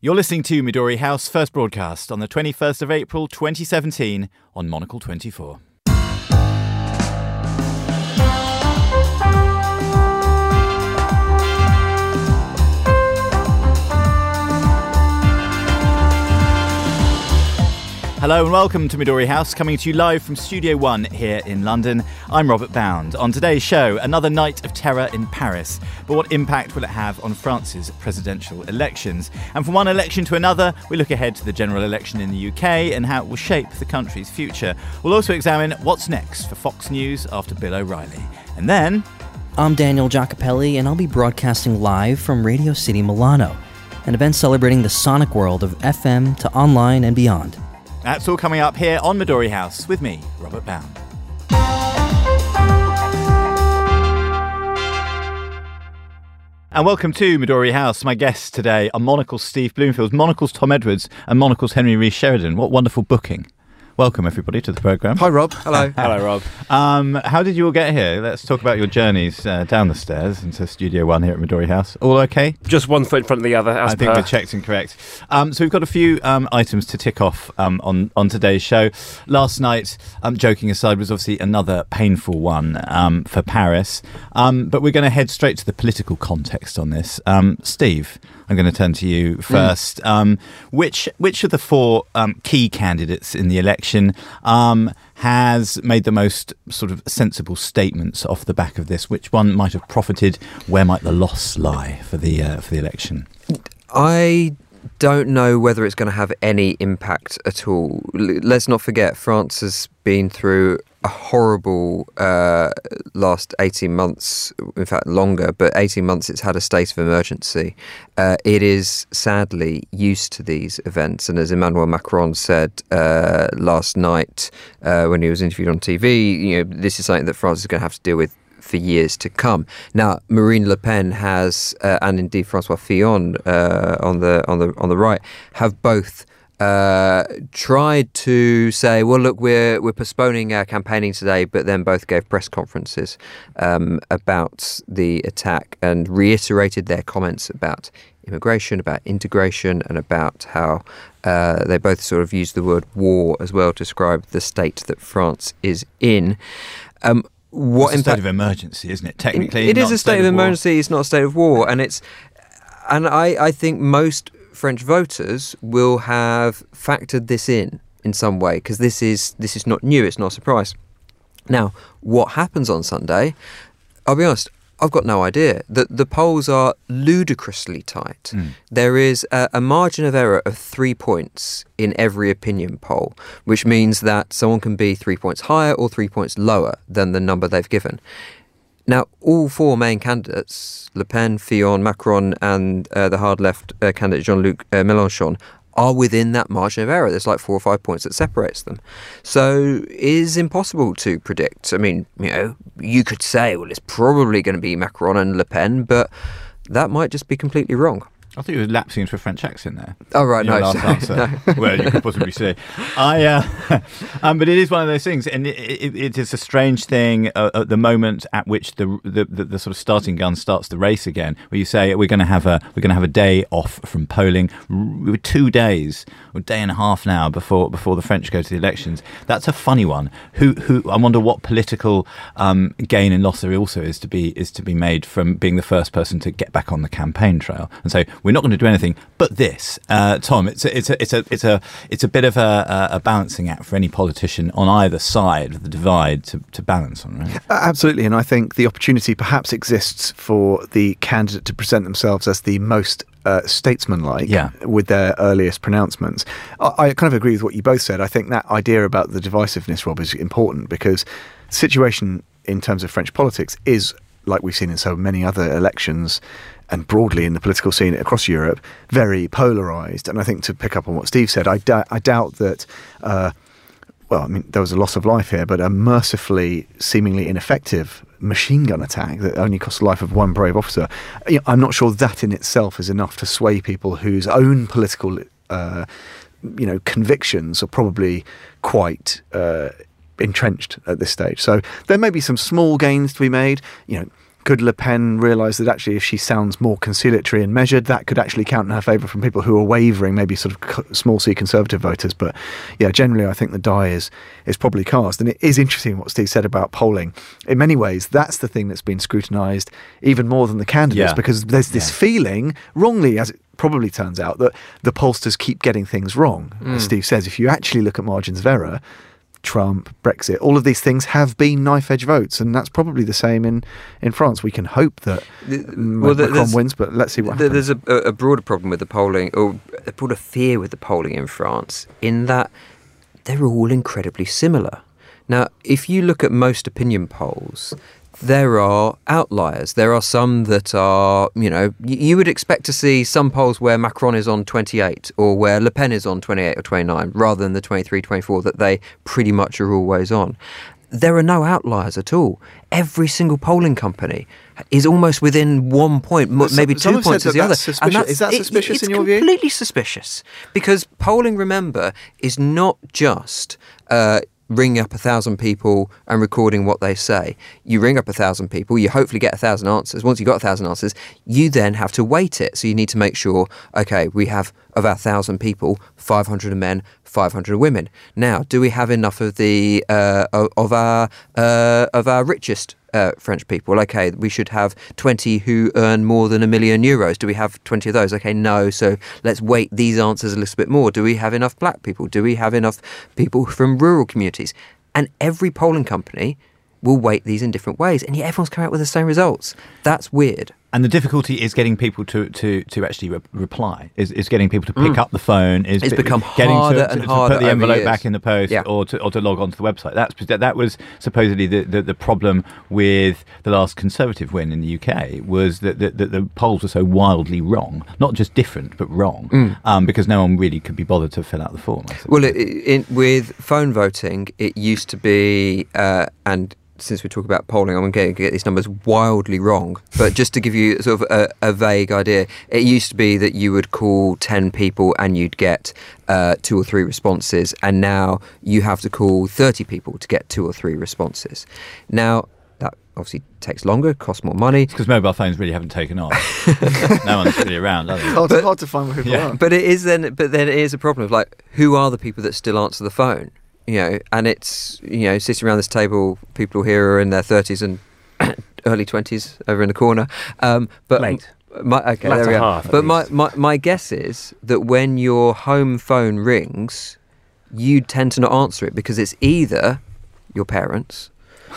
You're listening to Midori House, first broadcast on the 21st of April 2017 on Monocle 24. Hello and welcome to Midori House, coming to you live from Studio One here in London. I'm Robert Bound. On today's show, another night of terror in Paris. But what impact will it have on France's presidential elections? And from one election to another, we look ahead to the general election in the UK and how it will shape the country's future. We'll also examine what's next for Fox News after Bill O'Reilly. And then... I'm Daniel Giacopelli, and I'll be broadcasting live from Radio City Milano, an event celebrating the sonic world of FM to online and beyond. That's all coming up here on Midori House with me, Robert Bound. And welcome to Midori House. My guests today are Monocle's Steve Bloomfield, Monocle's Tom Edwards, and Monocle's Henry Rees Sheridan. What wonderful booking. Welcome, everybody, to the programme. Hi, Rob. Hello. Hello, Rob. How did you all get here? Let's talk about your journeys down the stairs into Studio One here at Midori House. All okay? Just one foot in front of the other, as I think we're checked and correct. So we've got a few items to tick off on today's show. Last night, joking aside, was obviously another painful one for Paris. But we're going to head straight to the political context on this. Steve, I'm going to turn to you first. Which of the four key candidates in the election has made the most sort of sensible statements off the back of this? Which one might have profited? Where might the loss lie for the election? I don't know whether it's going to have any impact at all. Let's not forget, France has been through a horrible last 18 months, in fact longer, but 18 months it's had a state of emergency. It is sadly used to these events, and as Emmanuel Macron said last night when he was interviewed on TV, this is something that France is going to have to deal with for years to come. Now, Marine Le Pen has, and indeed Francois Fillon on the right, have both tried to say, well, look, we're postponing our campaigning today, but then both gave press conferences about the attack and reiterated their comments about immigration, about integration, and about how they both sort of used the word war as well to describe the state that France is in. It's a state of emergency, isn't it? Technically, it is a state of emergency. It's not a state of war, and I think most French voters will have factored this in some way, because this is not new. It's not a surprise. Now, what happens on Sunday? I'll be honest, I've got no idea. The polls are ludicrously tight. There is a margin of error of 3 points in every opinion poll, which means that someone can be 3 points higher or 3 points lower than the number they've given. Now, all four main candidates, Le Pen, Fillon, Macron, and the hard-left candidate Jean-Luc Mélenchon, are within that margin of error. There's like 4 or 5 points that separates them. So it is impossible to predict. I mean, you could say, well, it's probably going to be Macron and Le Pen, but that might just be completely wrong. I thought you were lapsing into a French accent there. Oh, right, Your no. last answer. No. Well, you could possibly say. But it is one of those things, and it is a strange thing at the moment at which the sort of starting gun starts the race again, where you say we're going to have a day off from polling. 2 days, or a day and a half now before the French go to the elections. That's a funny one. Who I wonder what political gain and loss there also is to be made from being the first person to get back on the campaign trail and say, we're not going to do anything but this. Tom, it's a bit of a balancing act for any politician on either side of the divide to balance on, right? Absolutely, and I think the opportunity perhaps exists for the candidate to present themselves as the most statesmanlike with their earliest pronouncements. I kind of agree with what you both said. I think that idea about the divisiveness, Rob, is important, because the situation in terms of French politics is, like we've seen in so many other elections and broadly in the political scene across Europe, very polarised. And I think, to pick up on what Steve said, I doubt that, there was a loss of life here, but a mercifully, seemingly ineffective machine gun attack that only cost the life of one brave officer. I'm not sure that in itself is enough to sway people whose own political, convictions are probably quite entrenched at this stage. So there may be some small gains to be made. Could Le Pen realise that actually if she sounds more conciliatory and measured, that could actually count in her favour from people who are wavering, maybe sort of small c Conservative voters? But yeah, generally I think the die is probably cast. And it is interesting what Steve said about polling. In many ways, that's the thing that's been scrutinised even more than the candidates, because there's this feeling, wrongly as it probably turns out, that the pollsters keep getting things wrong. As Steve says, if you actually look at margins of error, Trump, Brexit, all of these things have been knife-edge votes, and that's probably the same in France. We can hope that Macron wins, but let's see what happens. There's a broader problem with the polling, or a broader fear with the polling in France, in that they're all incredibly similar. Now, if you look at most opinion polls, there are outliers. There are some that are, you would expect to see some polls where Macron is on 28 or where Le Pen is on 28 or 29 rather than the 23, 24 that they pretty much are always on. There are no outliers at all. Every single polling company is almost within 1 point, maybe 2 points as the other. Is that suspicious in your view? It's completely suspicious, because polling, remember, is not just ringing up 1,000 people and recording what they say. You ring up 1,000 people, you hopefully get 1,000 answers. Once you've got 1,000 answers, you then have to weight it. So you need to make sure, okay, we have of our 1,000 people, 500 are men, 500 are women. Now, do we have enough of the of our richest French people? Okay, we should have 20 who earn more than €1 million. Do we have 20 of those? Okay, no. So let's weight these answers a little bit more. Do we have enough black people? Do we have enough people from rural communities? And every polling company will weight these in different ways, and yet everyone's coming out with the same results. That's weird. And the difficulty is getting people to actually reply. Is getting people to pick up the phone. It's become harder and harder to put the envelope back in the post, yeah. or to log onto the website. That was supposedly the problem with the last Conservative win in the UK, was that the polls were so wildly wrong, not just different but wrong, because no one really could be bothered to fill out the form. Well, with phone voting, it used to be and. Since we talk about polling, I'm going to get these numbers wildly wrong. But just to give you sort of a vague idea, it used to be that you would call 10 people and you'd get 2 or 3 responses. And now you have to call 30 people to get 2 or 3 responses. Now, that obviously takes longer, costs more money. It's because mobile phones really haven't taken off. No one's really around, are they? It's hard to find where people are. But then it is a problem of, like, who are the people that still answer the phone? And it's, sitting around this table, people here are in their 30s and early 20s over in the corner. But late. Okay, there we go. But my guess is that when your home phone rings, you tend to not answer it because it's either your parents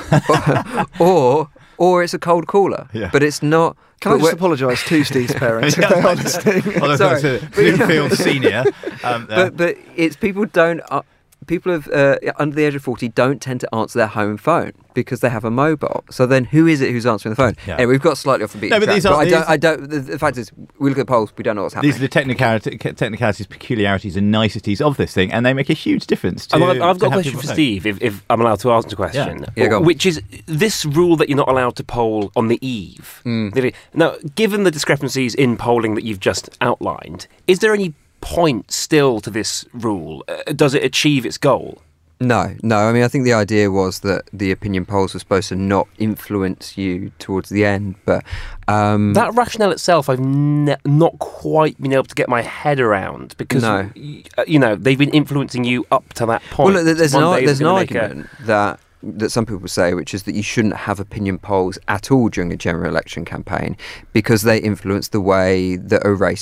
or it's a cold caller. Yeah. But it's not. Can I just apologise to Steve's parents if they are listening? Sorry. Bloomfield Senior. But it's people don't. People under the age of 40 don't tend to answer their home phone because they have a mobile. So then, who is it who's answering the phone? Yeah. Anyway, we've got slightly off the beaten track. I don't. The fact is, we look at polls, we don't know what's happening. These are the technicalities, peculiarities, and niceties of this thing, and they make a huge difference. I've got a question for Steve, if I'm allowed to ask a question. Yeah, go on. Which is this rule that you're not allowed to poll on the eve. Now, given the discrepancies in polling that you've just outlined, is there any point still to this rule? Does it achieve its goal? No. I mean, I think the idea was that the opinion polls were supposed to not influence you towards the end, but that rationale itself, I've not quite been able to get my head around, because they've been influencing you up to that point. Well, there's an argument that some people say, which is that you shouldn't have opinion polls at all during a general election campaign because they influence the way that a race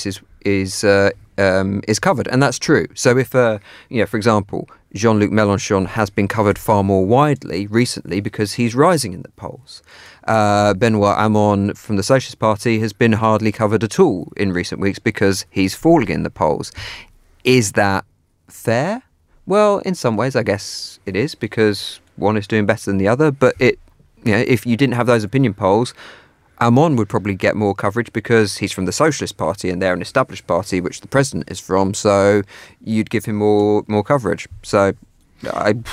is covered, and that's true. So if, for example, Jean-Luc Mélenchon has been covered far more widely recently because he's rising in the polls. Benoît Hamon from the Socialist Party has been hardly covered at all in recent weeks because he's falling in the polls. Is that fair? Well, in some ways, I guess it is, because one is doing better than the other. But if you didn't have those opinion polls, Hamon would probably get more coverage because he's from the Socialist Party and they're an established party, which the president is from. So you'd give him more coverage. So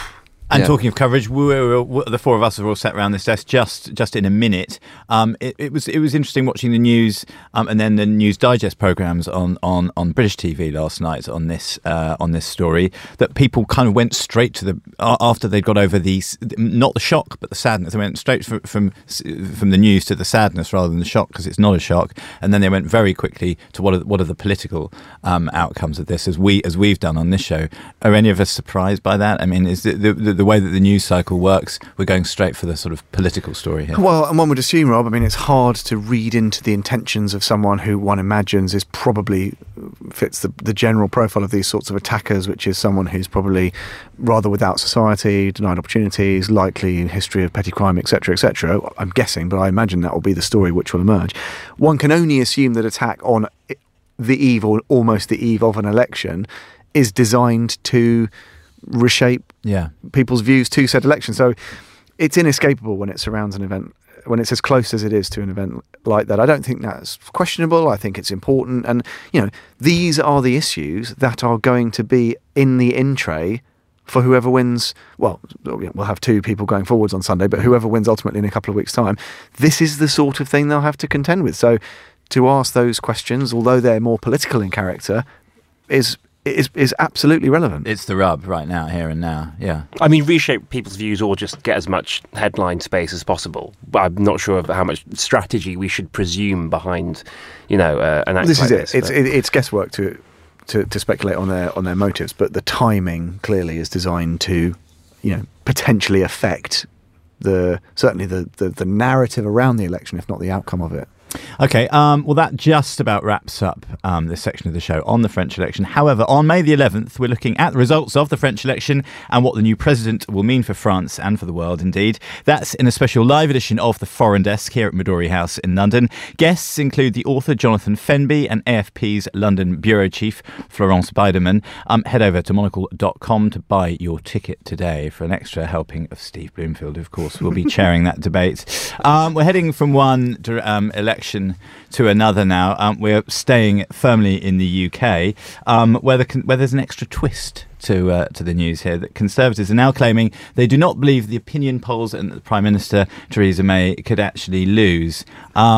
And talking of coverage, the four of us are all sat around this desk just in a minute. It was interesting watching the news and then the News Digest programmes on British TV last night on this story, that people kind of went straight to after they'd got over not the shock but the sadness. They went straight from the news to the sadness rather than the shock, because it's not a shock, and then they went very quickly to what are the political outcomes of this, as we've done on this show. Are any of us surprised by that? I mean, is the way that the news cycle works, we're going straight for the sort of political story here? Well, and one would assume, Rob, I mean, it's hard to read into the intentions of someone who one imagines is probably fits the general profile of these sorts of attackers, which is someone who's probably rather without society, denied opportunities, likely in history of petty crime, etc., etc. I'm guessing, but I imagine that will be the story which will emerge. One can only assume that attack on the eve or almost the eve of an election is designed to reshape people's views to said election. So it's inescapable when it surrounds an event, when it's as close as it is to an event like that. I don't think that's questionable. I think it's important. And, these are the issues that are going to be in the in-tray for whoever wins. Well, we'll have two people going forwards on Sunday, but whoever wins ultimately in a couple of weeks' time, this is the sort of thing they'll have to contend with. So to ask those questions, although they're more political in character, is absolutely relevant. It's the rub right now, here and now. Yeah. I mean, reshape people's views or just get as much headline space as possible. I'm not sure of how much strategy we should presume behind, an act this like is this. It's guesswork to speculate on their motives, but the timing clearly is designed to, potentially affect certainly the narrative around the election, if not the outcome of it. Okay, well, that just about wraps up this section of the show on the French election. However, on May the 11th, we're looking at the results of the French election and what the new president will mean for France and for the world, indeed. That's in a special live edition of The Foreign Desk here at Midori House in London. Guests include the author Jonathan Fenby and AFP's London bureau chief Florence Biderman. Head over to monocle.com to buy your ticket today for an extra helping of Steve Bloomfield, of course. We'll be chairing that debate. We're heading from one election to another now. We're staying firmly in the UK, where there's an extra twist to the news here, that Conservatives are now claiming they do not believe the opinion polls and that the Prime Minister Theresa May could actually lose.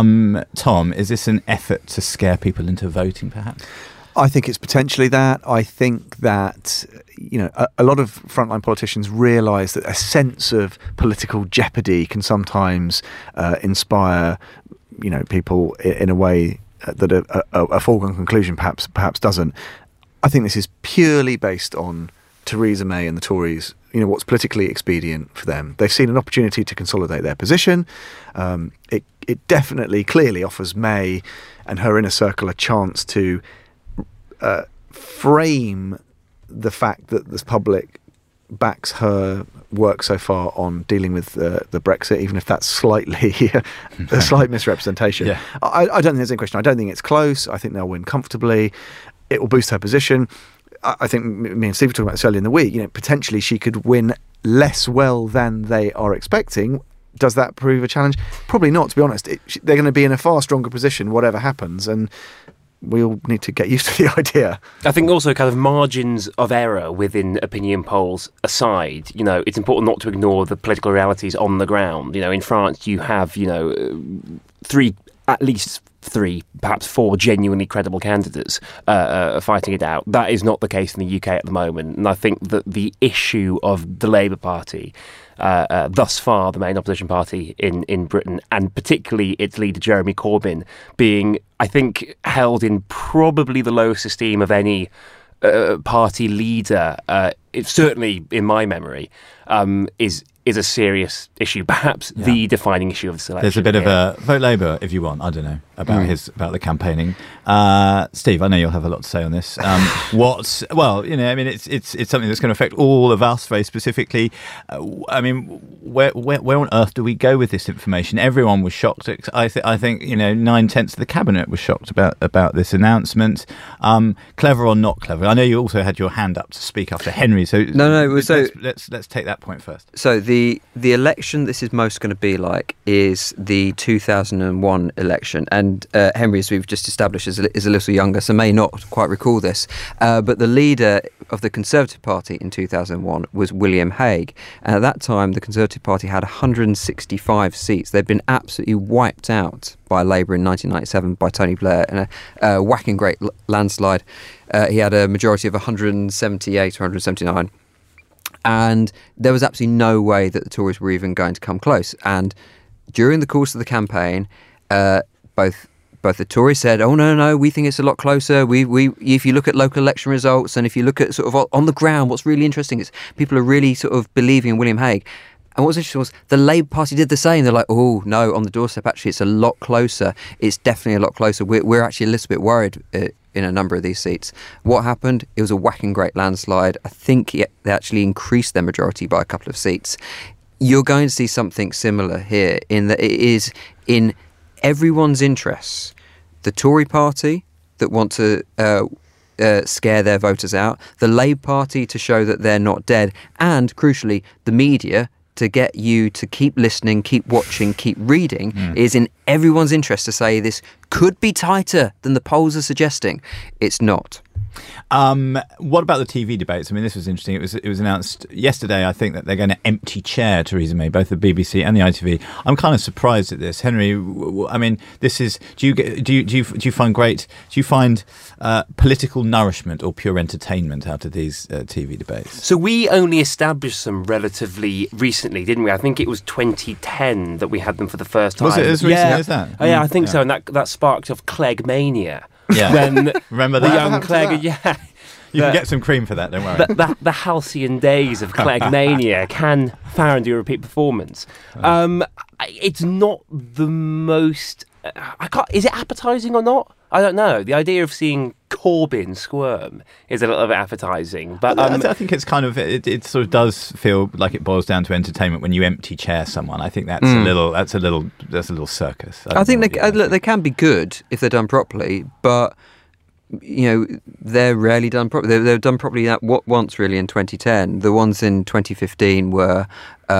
Tom, is this an effort to scare people into voting, perhaps? I think it's potentially that. I think that a lot of frontline politicians realise that a sense of political jeopardy can sometimes inspire people in a way that a foregone conclusion perhaps doesn't. I think this is purely based on Theresa May and the Tories, what's politically expedient for them. They've seen an opportunity to consolidate their position. It definitely, clearly offers May and her inner circle a chance to frame the fact that the public backs her work so far on dealing with the Brexit, even if that's slightly a slight misrepresentation. Yeah. I don't think there's any question. I don't think it's close. I think they'll win comfortably. It will boost her position. I think me and Steve were talking about this earlier in the week. Potentially she could win less well than they are expecting. Does that prove a challenge? Probably not, to be honest. They're going to be in a far stronger position, whatever happens, and we all need to get used to the idea. I think also kind of margins of error within opinion polls aside, it's important not to ignore the political realities on the ground. In France, you have, at least three, perhaps four genuinely credible candidates fighting it out. That is not the case in the UK at the moment. And I think that the issue of the Labour Party, thus far the main opposition party in Britain, and particularly its leader Jeremy Corbyn, being, I think, held in probably the lowest esteem of any party leader, certainly in my memory, is a serious issue, perhaps the defining issue of this election. There's a bit of a vote Labour if you want. I don't know about the campaigning. Steve, I know you'll have a lot to say on this. It's something that's going to affect all of us very specifically. Where on earth do we go with this information? Everyone was shocked. I think 9/10 of the cabinet was shocked about this announcement. Clever or not clever? I know you also had your hand up to speak after Henry. So let's take that point first. So the election this is most going to be like is the 2001 election, and Henry, as we've just established, is is a little younger, so may not quite recall this. But the leader of the Conservative Party in 2001 was William Hague. And at that time, the Conservative Party had 165 seats. They'd been absolutely wiped out by Labour in 1997 by Tony Blair in a whacking great landslide. He had a majority of 178 or 179. And there was absolutely no way that the Tories were even going to come close. And during the course of the campaign, both the Tories said, "Oh no, we think it's a lot closer. We if you look at local election results and if you look at sort of on the ground, what's really interesting is people are really sort of believing in William Hague." And what was interesting was the Labour Party did the same. They're like, "Oh no, on the doorstep, actually, it's a lot closer. It's definitely a lot closer. We're actually a little bit worried in a number of these seats." What happened? It was a whacking great landslide. I think they actually increased their majority by a couple of seats. You're going to see something similar here in that it is in everyone's interests. The Tory party that want to scare their voters out, the Labour Party to show that they're not dead, and crucially, the media to get you to keep listening, keep watching, keep reading, is in everyone's interest to say this could be tighter than the polls are suggesting. It's not. What about the TV debates? I mean, this was interesting. It was announced yesterday, I think, that they're going to empty chair Theresa May, both the BBC and the ITV. I'm kind of surprised at this, Henry. I mean, this is. Do you find political nourishment or pure entertainment out of these TV debates? So we only established them relatively recently, didn't we? I think it was 2010 that we had them for the first time. Was it as recent as that? Oh, yeah, I think so. And that sparked off Clegg Mania. Yeah. When remember the that? young Clegg, yeah. You can get some cream for that, don't worry. The halcyon days of Clegg Mania. Can Farron do a repeat performance? It's not the most. Is it appetising or not? I don't know. The idea of seeing Corbyn squirm is a little bit appetising, but I think it's kind of it sort of does feel like it boils down to entertainment when you empty chair someone. I think that's a little circus. I think they can be good if they're done properly, but they're rarely done properly. They're done properly once really in 2010. The ones in 2015 were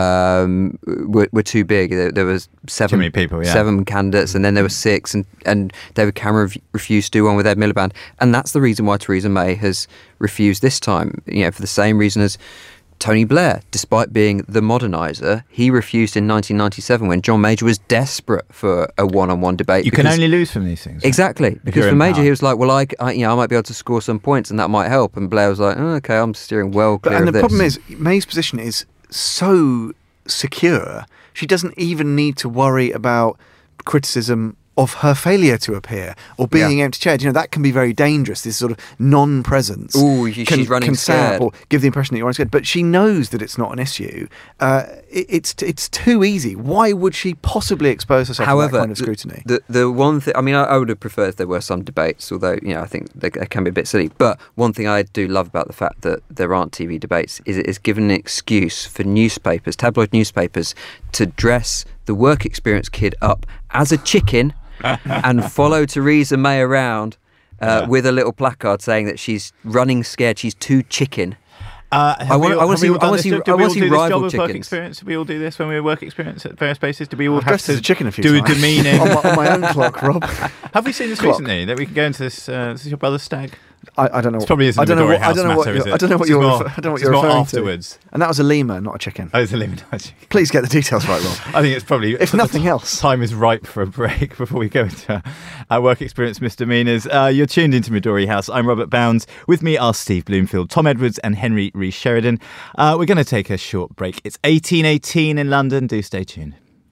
too big. There was too many people, seven candidates, and then there were six, and David Cameron refused to do one with Ed Miliband, and that's the reason why Theresa May has refused this time. For the same reason as Tony Blair, despite being the moderniser, he refused in 1997 when John Major was desperate for a one-on-one debate. You can only lose from these things. Exactly. Because for Major, he was like, well, I might be able to score some points and that might help. And Blair was like, okay, I'm steering well clear of this. And the problem is, May's position is so secure, she doesn't even need to worry about criticism of her failure to appear or being empty chaired. That can be very dangerous, this sort of non-presence. She's running scared. Or give the impression that you're running scared. But she knows that it's not an issue. It's too easy. Why would she possibly expose herself to that kind of scrutiny? The one thing, I would have preferred if there were some debates, although, I think they can be a bit silly. But one thing I do love about the fact that there aren't TV debates is it is given an excuse for newspapers, tabloid newspapers, to dress the work experience kid up as a chicken and follow Theresa May around with a little placard saying that she's running scared, she's too chicken. I want to see rival chickens. Did we all do this when we were work experience at various places? Did we all have to as a chicken a few do times. a demeaning on my own clock, Rob? Have we seen this recently? That we can go into this? This is your brother's stag. I don't know. It probably isn't. I don't know what you're referring afterwards. To. And that was a lemur, not a chicken. Oh, it's a lemur, not a chicken. Please get the details right, Rob. I think it's probably, if nothing else, time is ripe for a break before we go into our work experience misdemeanors. You're tuned into Midori House. I'm Robert Bounds. With me are Steve Bloomfield, Tom Edwards, and Henry Rees Sheridan. We're going to take a short break. It's 18:18 in London. Do stay tuned.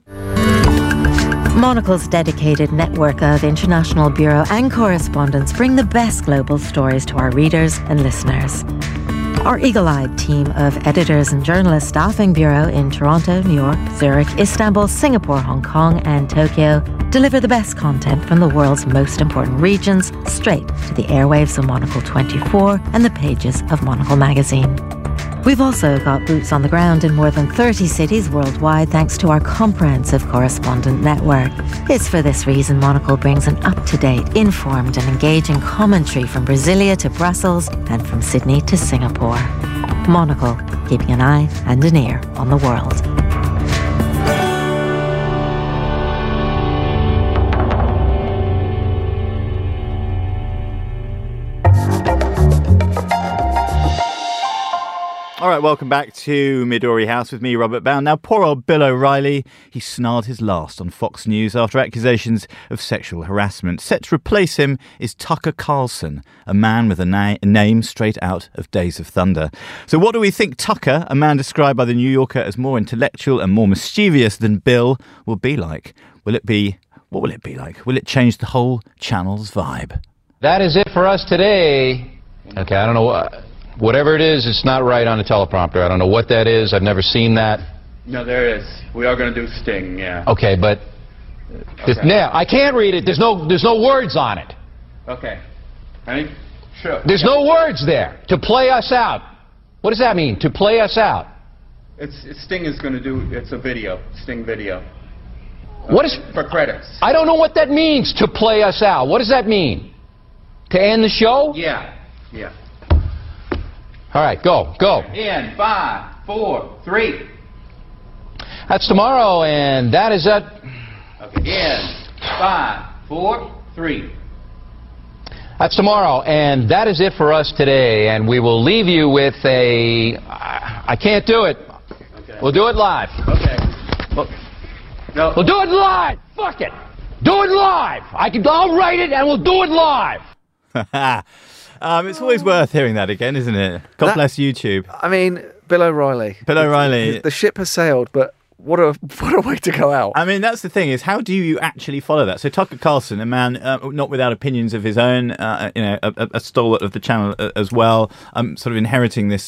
Monocle's dedicated network of international bureau and correspondents bring the best global stories to our readers and listeners. Our eagle-eyed team of editors and journalists staffing bureau in Toronto, New York, Zurich, Istanbul, Singapore, Hong Kong and Tokyo deliver the best content from the world's most important regions straight to the airwaves of Monocle 24 and the pages of Monocle magazine. We've also got boots on the ground in more than 30 cities worldwide thanks to our comprehensive correspondent network. It's for this reason Monocle brings an up-to-date, informed and engaging commentary from Brasilia to Brussels and from Sydney to Singapore. Monocle, keeping an eye and an ear on the world. All right, welcome back to Midori House with me, Robert Bound. Now, poor old Bill O'Reilly, he snarled his last on Fox News after accusations of sexual harassment. Set to replace him is Tucker Carlson, a man with a name straight out of Days of Thunder. So what do we think Tucker, a man described by The New Yorker as more intellectual and more mischievous than Bill, will be like? What will it be like? Will it change the whole channel's vibe? That is it for us today. Okay, I don't know whatever it is, it's not right on the teleprompter. I don't know what that is. I've never seen that. No, there is. We are going to do Sting, yeah. Okay, but now I can't read it. There's no words on it. Okay. Ready? Sure. There's no words there. To play us out. What does that mean? To play us out. Sting is going to do. It's a video. Sting video. What is for credits? I don't know what that means. To play us out. What does that mean? To end the show? Yeah. Yeah. All right, go. In 5, 4, 3. That's tomorrow, and that is it. Okay. In 5, 4, 3. That's tomorrow, and that is it for us today. And we will leave you with a. I can't do it. Okay. We'll do it live. Okay. No. We'll do it live. Fuck it. Do it live. I'll write it, and we'll do it live. It's always worth hearing that again, isn't it? God bless YouTube. I mean, Bill O'Reilly. The ship has sailed, but what a way to go out. I mean, that's the thing, is how do you actually follow that? So Tucker Carlson, a man not without opinions of his own, a stalwart of the channel as well, sort of inheriting this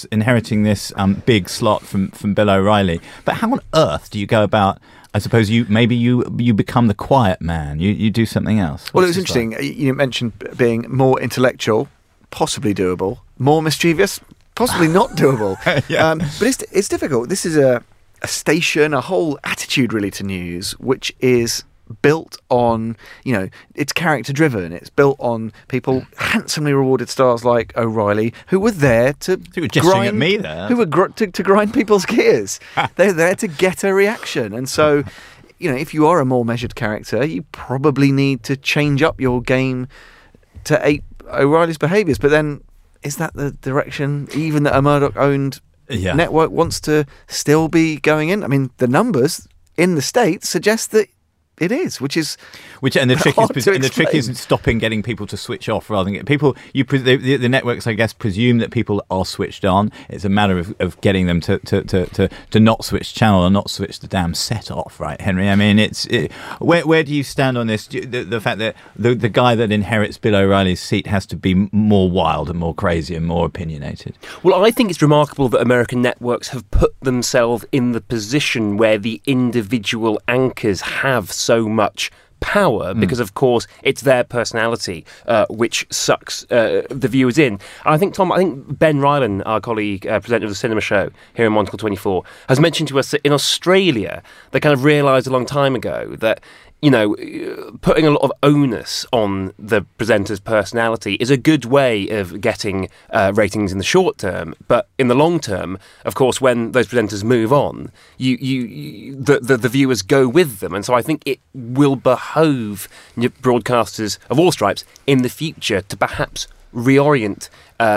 big slot from Bill O'Reilly. But how on earth do you go about? I suppose you become the quiet man. You do something else. Well, it was interesting. Like? You mentioned being more intellectual, possibly doable. More mischievous, possibly not doable. Yeah. But it's difficult. This is a station, a whole attitude really to news, which is built on, it's character driven. It's built on people, handsomely rewarded stars like O'Reilly, who were there to grind at me there. Who were to grind people's gears. They're there to get a reaction. And so, if you are a more measured character, you probably need to change up your game to ape O'Reilly's behaviours. But then, is that the direction even that a Murdoch-owned network wants to still be going in? I mean, the numbers in the States suggest that it is, and the trick is stopping getting people to switch off rather than get people. The networks, I guess, presume that people are switched on. It's a matter of getting them to not switch channel or not switch the damn set off, right, Henry? I mean, where do you stand on this? The fact that the guy that inherits Bill O'Reilly's seat has to be more wild and more crazy and more opinionated. Well, I think it's remarkable that American networks have put themselves in the position where the individual anchors have so much power because, of course, it's their personality which sucks the viewers in. I think Ben Ryland, our colleague, presenter of the Cinema Show here in Monocle 24, has mentioned to us that in Australia they kind of realised a long time ago that putting a lot of onus on the presenter's personality is a good way of getting ratings in the short term. But in the long term, of course, when those presenters move on, the viewers go with them. And so I think it will behove broadcasters of all stripes in the future to perhaps reorient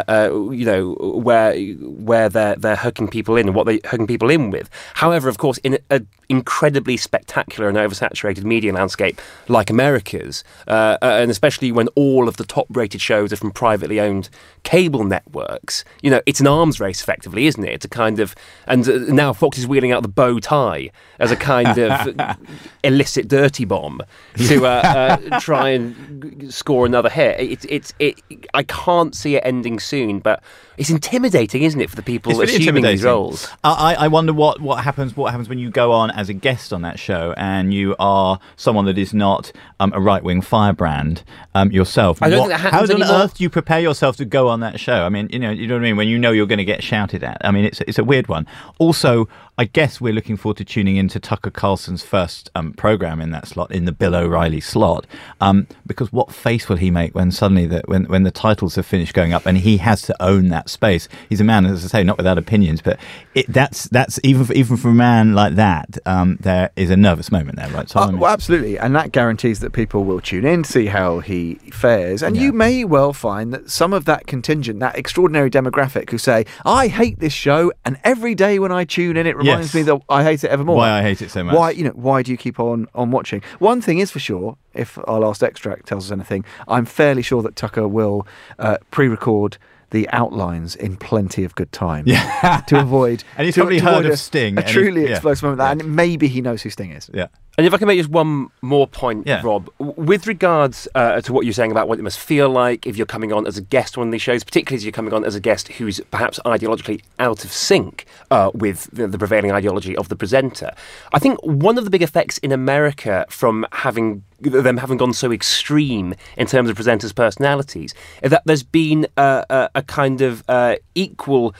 where they're hooking people in and what they're hooking people in with. However, of course, in an incredibly spectacular and oversaturated media landscape like America's, and especially when all of the top-rated shows are from privately owned cable networks, it's an arms race, effectively, isn't it? It's a kind of... And now Fox is wheeling out the bow tie as a kind of illicit dirty bomb to try and score another hit. I can't see it ending soon, but it's intimidating, isn't it, for the people assuming these roles? I wonder what happens when you go on as a guest on that show and you are someone that is not a right-wing firebrand yourself. I don't think that happens anymore. How on earth do you prepare yourself to go on that show? I mean, you know what I mean? When you know you're going to get shouted at. I mean, it's a weird one. Also, I guess we're looking forward to tuning into Tucker Carlson's first program in that slot, in the Bill O'Reilly slot, because what face will he make when suddenly when the titles have finished going up and he has to own that space? He's a man, as I say, not without opinions, but that's even for a man like that, there is a nervous moment there, right? Well, absolutely, and that guarantees that people will tune in, see how he fares, and you may well find that some of that contingent, that extraordinary demographic who say, I hate this show, and every day when I tune in it reminds me that I hate it evermore. Why I hate it so much. Why do you keep on watching? One thing is for sure, if our last extract tells us anything, I'm fairly sure that Tucker will pre-record the outlines in plenty of good time to avoid. And he's probably heard of Sting. A truly explosive moment, and maybe he knows who Sting is. Yeah. And if I can make just one more point, Rob, with regards to what you're saying about what it must feel like if you're coming on as a guest on one of these shows, particularly as you're coming on as a guest who's perhaps ideologically out of sync with the prevailing ideology of the presenter, I think one of the big effects in America from having gone so extreme in terms of presenters' personalities is that there's been a kind of equal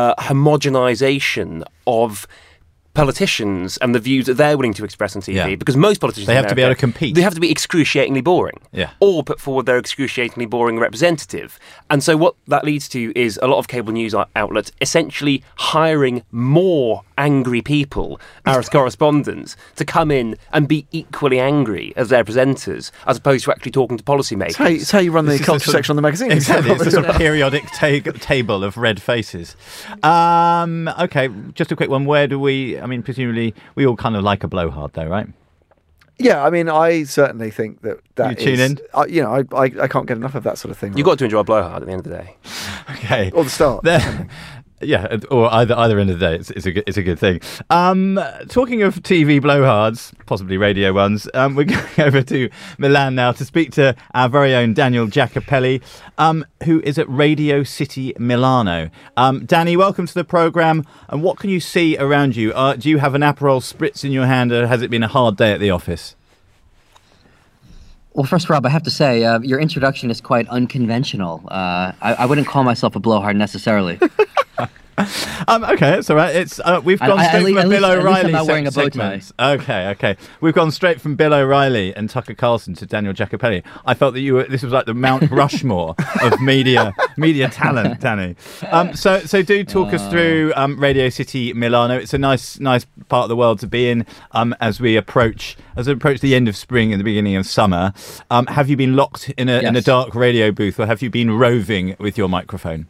homogenization of politicians and the views that they're willing to express on TV, because most politicians they have to be able to compete. They have to be excruciatingly boring, or put forward their excruciatingly boring representative. And so what that leads to is a lot of cable news outlets essentially hiring more angry people as correspondents to come in and be equally angry as their presenters, as opposed to actually talking to policymakers. It's how you run the culture section on the magazine. Exactly. It's a sort of periodic table of red faces. Okay, just a quick one. Where do we... I mean, presumably, we all kind of like a blowhard, though, right? Yeah, I mean, I certainly think that you tune in? I can't get enough of that sort of thing. You've got to enjoy a blowhard at the end of the day. Okay. Or the start. Yeah, or either end of the day, it's a good thing. Talking of TV blowhards, possibly radio ones, we're going over to Milan now to speak to our very own Daniel Giacopelli, who is at Radio City Milano. Danny, welcome to the programme. And what can you see around you? Do you have an Aperol Spritz in your hand, or has it been a hard day at the office? Well, first, Rob, I have to say, your introduction is quite unconventional. I wouldn't call myself a blowhard necessarily. Okay, it's all right. It's we've gone straight from a Bill O'Reilly I'm not wearing a bow tie. Okay. We've gone straight from Bill O'Reilly and Tucker Carlson to Daniel Giacopelli. I felt that this was like the Mount Rushmore of media talent, Danny. So do talk us through Radio City Milano. It's a nice part of the world to be in as we approach the end of spring and the beginning of summer. Have you been locked in a dark radio booth, or have you been roving with your microphone?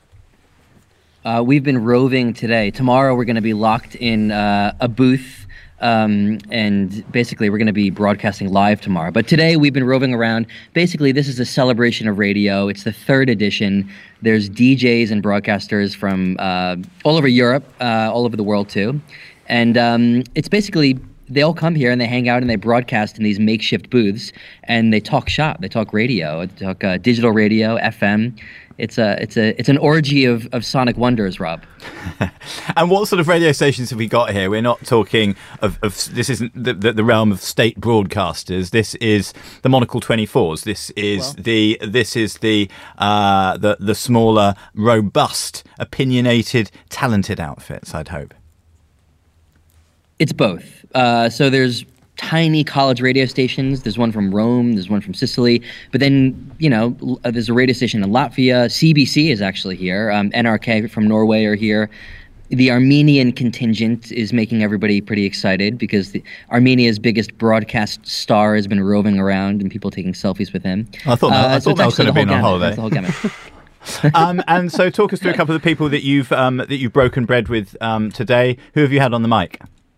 We've been roving today. Tomorrow we're going to be locked in a booth, and basically we're going to be broadcasting live tomorrow. But today we've been roving around. Basically, this is a celebration of radio. It's the third edition. There's DJs and broadcasters from all over Europe, all over the world too. And it's basically... they all come here and they hang out and they broadcast in these makeshift booths, and they talk shop. They talk radio. They talk digital radio, FM. It's an orgy of sonic wonders, Rob. And what sort of radio stations have we got here? We're not talking of this isn't the realm of state broadcasters. This is the Monocle 24s. This is the smaller, robust, opinionated, talented outfits, I'd hope. It's both. So there's tiny college radio stations. There's one from Rome. There's one from Sicily. But then, there's a radio station in Latvia. CBC is actually here. NRK from Norway are here. The Armenian contingent is making everybody pretty excited because Armenia's biggest broadcast star has been roving around and people taking selfies with him. I thought that was going to be on holiday. That's the whole gamut. And so talk us through a couple of the people that you've broken bread with today. Who have you had on the mic?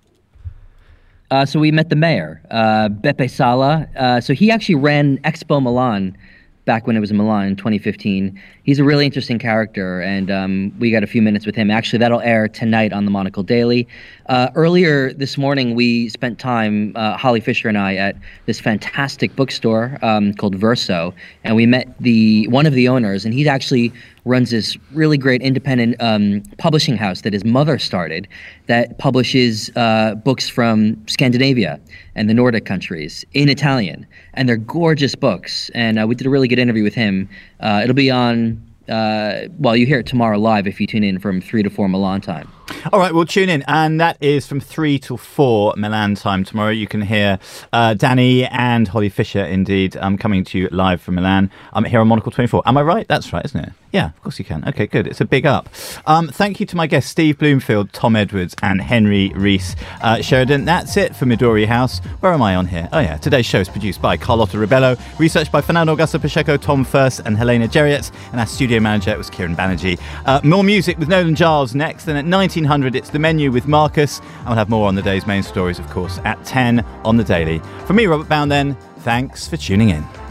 So we met the mayor, Beppe Sala. So he actually ran Expo Milan back when it was in Milan in 2015. He's a really interesting character, and we got a few minutes with him. Actually, that'll air tonight on the Monocle Daily. Earlier this morning, we spent time, Holly Fisher and I, at this fantastic bookstore called Verso, and we met one of the owners, and he actually runs this really great independent publishing house that his mother started that publishes books from Scandinavia and the Nordic countries in Italian. And they're gorgeous books. And we did a really good interview with him. It'll be on, you hear it tomorrow live if you tune in from 3 to 4 Milan time. All right, we'll tune in. And that is from 3 till 4 Milan time tomorrow. You can hear Danny and Holly Fisher, indeed, coming to you live from Milan. I'm here on Monocle 24. Am I right? That's right, isn't it? Yeah, of course you can. Okay, good. It's a big up. Thank you to my guests, Steve Bloomfield, Tom Edwards, and Henry Rees Sheridan. That's it for Midori House. Where am I on here? Oh, yeah. Today's show is produced by Carlotta Ribello, researched by Fernando Augusto Pacheco, Tom First, and Helena Jerriett, and our studio manager was Kieran Banerjee. More music with Nolan Giles next, and at 1900, it's The Menu with Marcus, and we'll have more on the day's main stories, of course, at 10 on The Daily. From me, Robert Bound, then, thanks for tuning in.